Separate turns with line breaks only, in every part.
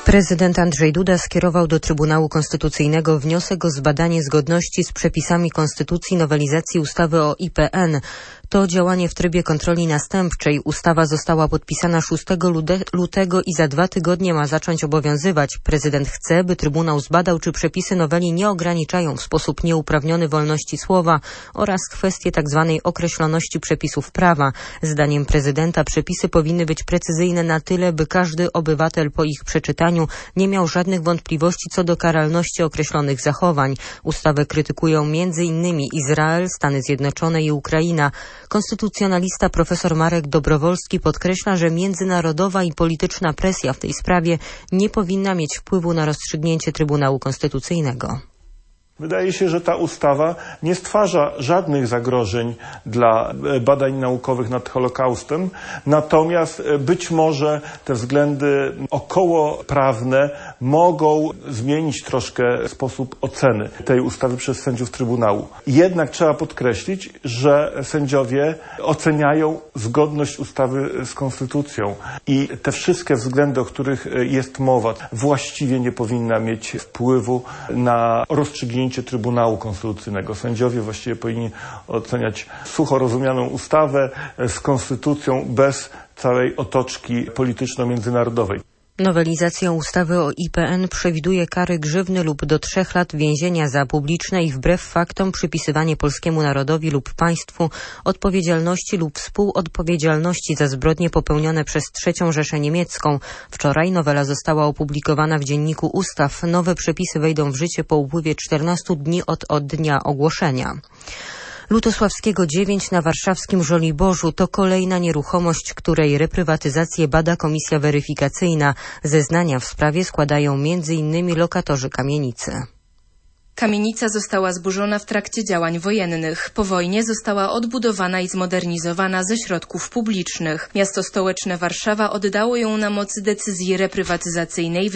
Prezydent Andrzej Duda skierował do Trybunału Konstytucyjnego wniosek o zbadanie zgodności z przepisami Konstytucji nowelizacji ustawy o IPN. To działanie w trybie kontroli następczej. Ustawa została podpisana 6 lutego i za 2 tygodnie ma zacząć obowiązywać. Prezydent chce, by Trybunał zbadał, czy przepisy noweli nie ograniczają w sposób nieuprawniony wolności słowa oraz kwestie tzw. określoności przepisów prawa. Zdaniem prezydenta przepisy powinny być precyzyjne na tyle, by każdy obywatel po ich przeczytaniu nie miał żadnych wątpliwości co do karalności określonych zachowań. Ustawę krytykują m.in. Izrael, Stany Zjednoczone i Ukraina. Konstytucjonalista profesor Marek Dobrowolski podkreśla, że międzynarodowa i polityczna presja w tej sprawie nie powinna mieć wpływu na rozstrzygnięcie Trybunału Konstytucyjnego.
Wydaje się, że ta ustawa nie stwarza żadnych zagrożeń dla badań naukowych nad Holokaustem, natomiast być może te względy okołoprawne mogą zmienić troszkę sposób oceny tej ustawy przez sędziów Trybunału. Jednak trzeba podkreślić, że sędziowie oceniają zgodność ustawy z Konstytucją i te wszystkie względy, o których jest mowa, właściwie nie powinna mieć wpływu na rozstrzygnięcie Trybunału Konstytucyjnego. Sędziowie właściwie powinni oceniać sucho rozumianą ustawę z konstytucją bez całej otoczki polityczno-międzynarodowej.
Nowelizacja ustawy o IPN przewiduje kary grzywny lub do 3 lat więzienia za publiczne i wbrew faktom przypisywanie polskiemu narodowi lub państwu odpowiedzialności lub współodpowiedzialności za zbrodnie popełnione przez III Rzeszę Niemiecką. Wczoraj nowela została opublikowana w Dzienniku Ustaw. Nowe przepisy wejdą w życie po upływie 14 dni od dnia ogłoszenia. Lutosławskiego 9 na warszawskim Żoliborzu to kolejna nieruchomość, której reprywatyzację bada komisja weryfikacyjna. Zeznania w sprawie składają m.in. lokatorzy kamienicy.
Kamienica została zburzona w trakcie działań wojennych. Po wojnie została odbudowana i zmodernizowana ze środków publicznych. Miasto stołeczne Warszawa oddało ją na mocy decyzji reprywatyzacyjnej w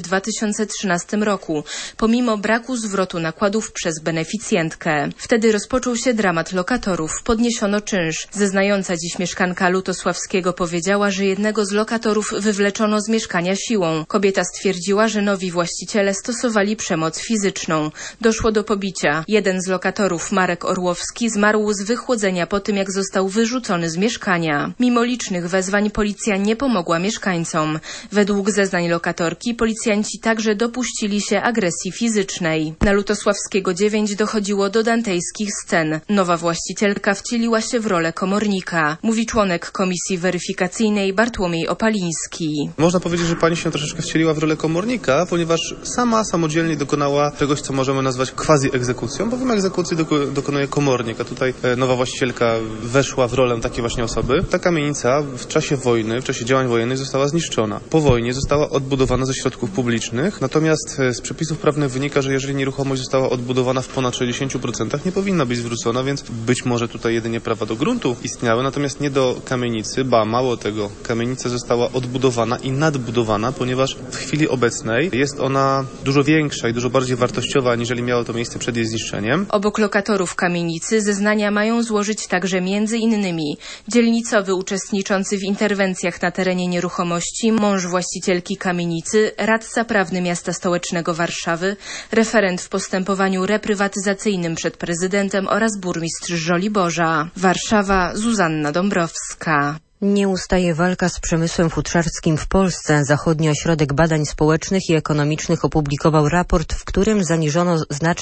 2013 roku, pomimo braku zwrotu nakładów przez beneficjentkę. Wtedy rozpoczął się dramat lokatorów. Podniesiono czynsz. Zeznająca dziś mieszkanka Lutosławskiego powiedziała, że jednego z lokatorów wywleczono z mieszkania siłą. Kobieta stwierdziła, że nowi właściciele stosowali przemoc fizyczną. Doszło do pobicia. Jeden z lokatorów, Marek Orłowski, zmarł z wychłodzenia po tym, jak został wyrzucony z mieszkania. Mimo licznych wezwań policja nie pomogła mieszkańcom. Według zeznań lokatorki policjanci także dopuścili się agresji fizycznej. Na Lutosławskiego 9 dochodziło do dantejskich scen. Nowa właścicielka wcieliła się w rolę komornika, mówi członek komisji weryfikacyjnej Bartłomiej Opaliński.
Można powiedzieć, że pani się troszeczkę wcieliła w rolę komornika, ponieważ samodzielnie dokonała czegoś, co możemy nazwać quasi-egzekucją, bowiem egzekucji dokonuje komornik, a tutaj nowa właścicielka weszła w rolę takiej właśnie osoby. Ta kamienica w czasie wojny, w czasie działań wojennych została zniszczona. Po wojnie została odbudowana ze środków publicznych, natomiast z przepisów prawnych wynika, że jeżeli nieruchomość została odbudowana w ponad 60%, nie powinna być zwrócona, więc być może tutaj jedynie prawa do gruntu istniały, natomiast nie do kamienicy, mało tego, kamienica została odbudowana i nadbudowana, ponieważ w chwili obecnej jest ona dużo większa i dużo bardziej wartościowa, aniżeli miało to miejsce przed jej zniszczeniem.
Obok lokatorów kamienicy zeznania mają złożyć także m.in. dzielnicowy uczestniczący w interwencjach na terenie nieruchomości, mąż właścicielki kamienicy, radca prawny miasta stołecznego Warszawy, referent w postępowaniu reprywatyzacyjnym przed prezydentem oraz burmistrz Żoliborza. Warszawa, Zuzanna Dąbrowska.
Nie ustaje walka z przemysłem futrzarskim w Polsce. Zachodni Ośrodek Badań Społecznych i Ekonomicznych opublikował raport, w którym zaniżono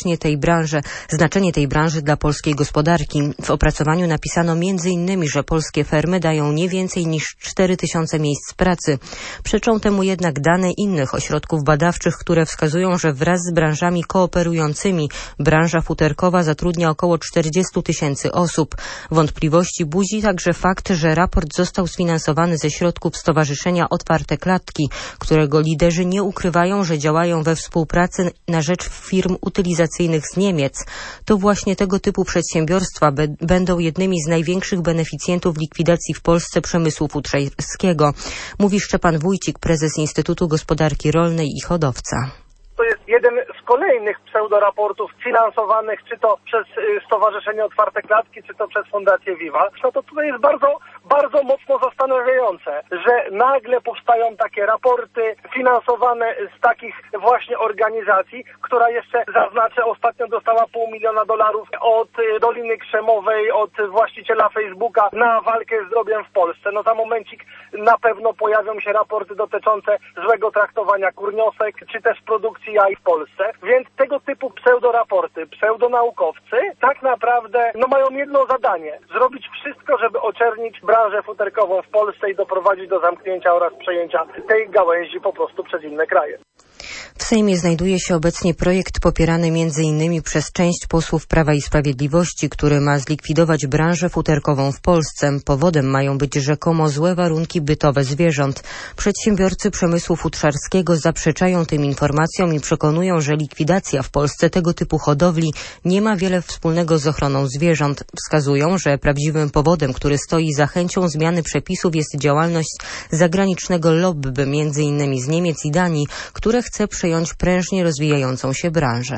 znaczenie tej branży dla polskiej gospodarki. W opracowaniu napisano m.in., że polskie firmy dają nie więcej niż 4000 miejsc pracy. Przeczą temu jednak dane innych ośrodków badawczych, które wskazują, że wraz z branżami kooperującymi branża futerkowa zatrudnia około 40 000 osób. Wątpliwości budzi także fakt, że raport został sfinansowany ze środków Stowarzyszenia Otwarte Klatki, którego liderzy nie ukrywają, że działają we współpracy na rzecz firm utylizacyjnych z Niemiec. To właśnie tego typu przedsiębiorstwa będą jednymi z największych beneficjentów likwidacji w Polsce przemysłu futrzarskiego, mówi Szczepan Wójcik, prezes Instytutu Gospodarki Rolnej i hodowca.
To jest jeden z kolejnych pseudoraportów finansowanych czy to przez Stowarzyszenie Otwarte Klatki, czy to przez Fundację Viva. No to tutaj jest bardzo bardzo mocno zastanawiające, że nagle powstają takie raporty finansowane z takich właśnie organizacji, która jeszcze, zaznaczę, ostatnio dostała $500,000 od Doliny Krzemowej, od właściciela Facebooka na walkę z drogiem w Polsce. No za momencik na pewno pojawią się raporty dotyczące złego traktowania kurniosek, czy też produkcji jaj w Polsce. Więc tego typu pseudoraporty, pseudonaukowcy tak naprawdę mają jedno zadanie. Zrobić wszystko, żeby oczernić branżę futerkową w Polsce i doprowadzić do zamknięcia oraz przejęcia tej gałęzi po prostu przez inne kraje.
W Sejmie znajduje się obecnie projekt popierany m.in. przez część posłów Prawa i Sprawiedliwości, który ma zlikwidować branżę futerkową w Polsce. Powodem mają być rzekomo złe warunki bytowe zwierząt. Przedsiębiorcy przemysłu futrzarskiego zaprzeczają tym informacjom i przekonują, że likwidacja w Polsce tego typu hodowli nie ma wiele wspólnego z ochroną zwierząt. Wskazują, że prawdziwym powodem, który stoi za chęcią zmiany przepisów, jest działalność zagranicznego lobby, m.in. z Niemiec i Danii, które chce przejąć prężnie rozwijającą się branżę.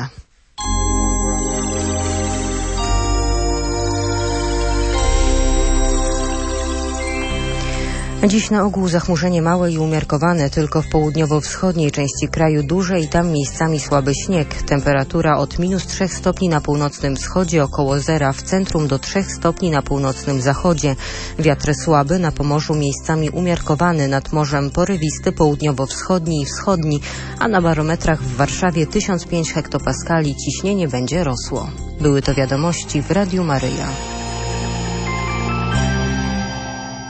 Dziś na ogół zachmurzenie małe i umiarkowane, tylko w południowo-wschodniej części kraju duże i tam miejscami słaby śnieg. Temperatura od -3 stopni na północnym wschodzie, około zera w centrum, do 3 stopni na północnym zachodzie. Wiatr słaby, na Pomorzu miejscami umiarkowany, nad morzem porywisty, południowo-wschodni i wschodni, a na barometrach w Warszawie 1005 hektopaskali ciśnienie będzie rosło. Były to wiadomości w Radiu Maryja.